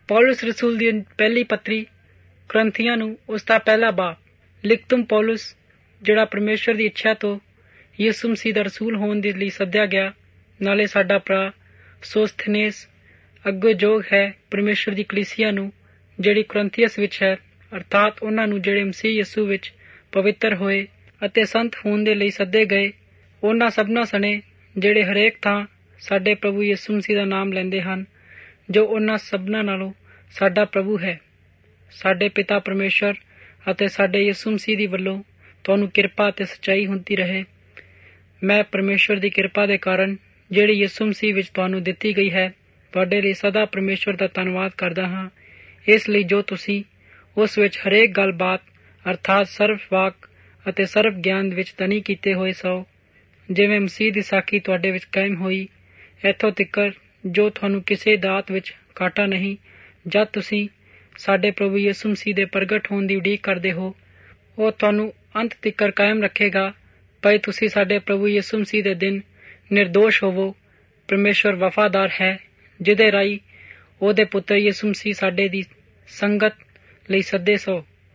पौलुस रसूल दी पहली पत्री कुरिन्थियां नूं उसका पहला बाब। लिख तुम पौलुस जिहड़ा परमेश्वर की इच्छा तो यीशु मसीह दा रसूल होने दे लई सद्या गया, नाले साडा भरा सोस्थनेस अग्गो जोग है परमेश्वर की कलीसिया नूं जिहड़ी कुरिन्थियस विच है, अर्थात उन्हां नूं जिहड़े मसीह यीशु विच पवित्र होए अते संत होने दे लई सद्दे गए, उन्हां सबना सने जिहड़े हरेक थां साडे प्रभु यीशु मसीह दा नाम लैंदे हन, जो उन्हां सबना नालों साडा प्रभु है। साडे पिता परमेश्वर अते साडे यीशु मसीह दी वल्लों तुहानूं किरपा अते सच्चाई हुंदी रहे। मैं परमेश्वर की किरपा के कारण जिहड़ी यीशु मसीह विच तुहानूं दित्ती गई है, तुहाडे लई सदा परमेश्वर का धन्नवाद करदा हां, इसलिए जो तुसीं उस विच हरेक गलबात अर्थात सर्व वाक अते सर्व ज्ञान विच धनी कीते होए सो, जिवें मसीह दी साखी तुहाडे विच कायम होई, इत्थों तिकर जो तुहानूं किसी दात विच घाटा नहीं, जद तुसीं साडे प्रभु यीशु मसीह दे प्रगट होने की उड़ीक करदे हो, ਉਹ ਤੁਹਾਨੂੰ अंत तिकर कायम रखेगा। भाई तुसी साडे प्रभु यीशु मसीह दे दिन निर्दोष होवो। परमेश्वर वफादार है जिदे राही ਉਹਦੇ पुत्र यीशु मसीह साडे दी संगत ਲਈ सद्दे सो।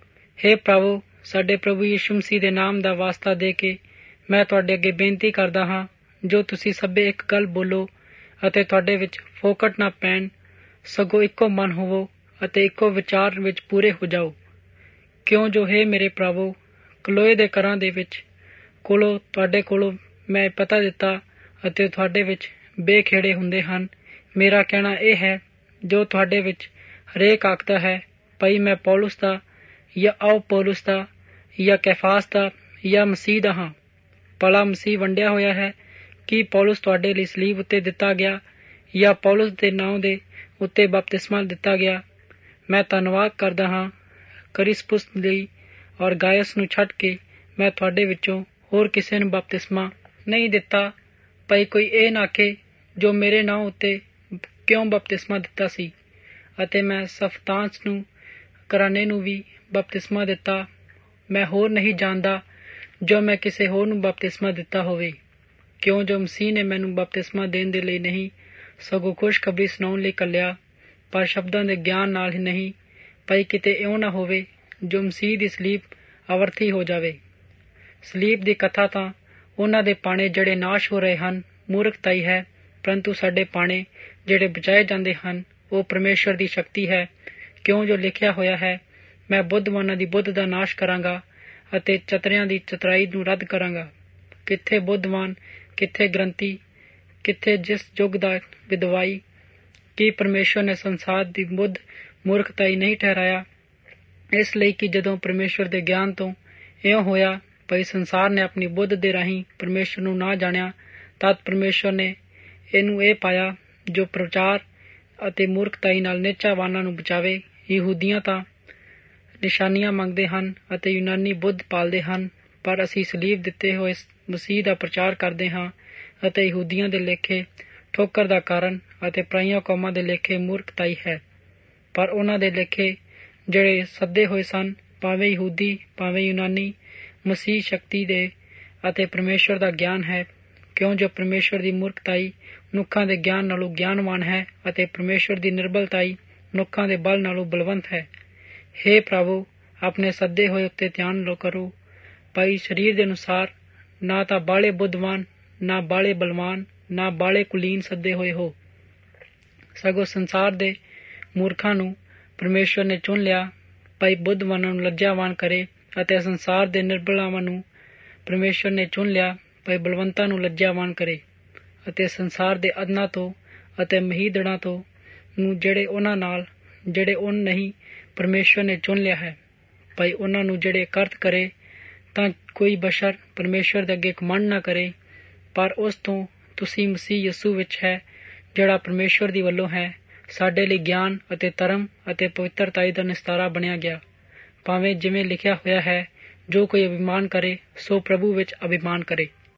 हे भरावो, साडे प्रभु यीशु मसीह दे नाम दा वास्ता दे के मैं तुहाडे अगे बेनती करदा हां, जो तुसी सभे एक गल बोलो अते तुहाडे विच फोकट ना पैण, सगों इक्को मन होवो अते इक्को विचार विच पूरे हो जाओ। क्यों जो हे मेरे भरावो, कलोए दे घरां दे विच कोलों तुहाडे कोलों मैं पता दिता अते तुहाडे विच बेखेड़े हुंदे हन। मेरा कहना यह है, जो तुहाडे विच हरेक आखदा है भाई मैं पौलुस दा या आओ पौलुस दा या कैफास दा या मसीह दा हां, भला मसीह वंडिया होया है कि पौलुस तुहाडे लई सलीब उत्ते दिता गया या पौलुस दे नाम दे उत्ते बपतिस्मा दिता गया। मैं धन्नवाद करदा हां करिस्पुस लई और गायस नूं छड्ड के मैं तुहाडे विचों होर किसे नूं बपतिस्मा नहीं दिता। भाई कोई ये ना आखे जो मेरे नाम उत्ते क्यों बपतिस्मा दिता सी, अते मैं सफतांस नूं कराने नूं भी बपतिस्मा दिता। मैं होर नहीं जानदा जो मैं किसे होर नूं बपतिस्मा दिता होवे, क्यों जो मसीह ने मैनूं बपतिस्मा देण दे लई नहीं सगों खुशखबरी सुणाउण लई घल्लिया, पर शब्दां दे ज्ञान नाल ही नहीं, भाई किते इउं ना होवे जो मसीह दी सलीब अवर्थी हो जावे। सलीब दी कथा तां उन्हां दे पाणे जिहड़े नाश हो रहे हन मूर्खताई है, परंतु साडे पाणे जिहड़े बचाए जांदे हन वो परमेश्वर दी शक्ति है। क्यों जो लिखिया होया है, मैं बुद्धवानां दी बुद्ध दा नाश करांगा अते चतरियां दी चतुराई नूं रद्द करांगा। किथे बुद्धवान, किथे ग्रंथी, किथे जिस युग दा विधवाई, कि परमेश्वर ने संसार दी बुद्ध मूर्खताई नहीं ठहराया, इसलिए कि जदों परमेश्वर दे ज्ञान तो इउं होया भाई संसार ने अपनी बुद्ध दे राही परमेश्वर नूं ना जाणिया, तद परमेश्वर ने इहनूं ये पाया जो प्रचार अते मूर्खताई नाल निचावानां नूं बचावे। यहूदियां तां निशानियां मंगदे हन अते यूनानी बुद्ध पालदे हन, पर असीं सलीब दिते होए मसीह दा प्रचार करदे हां अते यहूदियां दे लेखे ठोकर दा कारण अते पराईआं कौमां दे लेखे मूर्खताई है। पर उन्हां दे लेखे जिहड़े सद्दे होए सन, भावें यहूदी भावें यूनानी, मसीह शक्ति दे अते परमेश्वर दा ज्ञान है। क्यों जो परमेश्वर दी मूर्खताई मनुखां दे ज्ञान नालों ज्ञानवान है अते परमेश्वर दी निर्बलताई मनुखां दे बल नालों बलवंत है। हे भरावो, अपने सद्दे होए उत्ते ध्यान लो करो, भाई शरीर दे अनुसार ना तां बाले बुद्धवान, ना बाले बलवान, ना बाले कुलीन सद्दे होए हो, सगों संसार दे मूर्खां नूं परमेश्वर ने चुन लिया, भाई बुद्धवानां नूं लज्जावान करे, अते संसार दे निर्बलावां नूं परमेश्वर ने चुन लिया, भाई बलवंतां नूं लज्जावान करे, अते संसार दे अदना तो अते महीदड़ां तो नूं जिहड़े उन्हां नाल जिहड़े उन नहीं परमेश्वर ने चुन लिया है, भाई उन्हां नूं जिहड़े करत करे तां कोई बशर परमेश्वर दे अगे घमंड ना करे, पर उस तों तुसीं मसीह यीशु विच है जिहड़ा परमेश्वर दी वल्लों है साडे लई ज्ञान अते धर्म अते पवित्रताई दा निस्तारा बनिया गया। भावें जिवें लिखिया होया है, जो कोई अभिमान करे सो प्रभु विच अभिमान करे।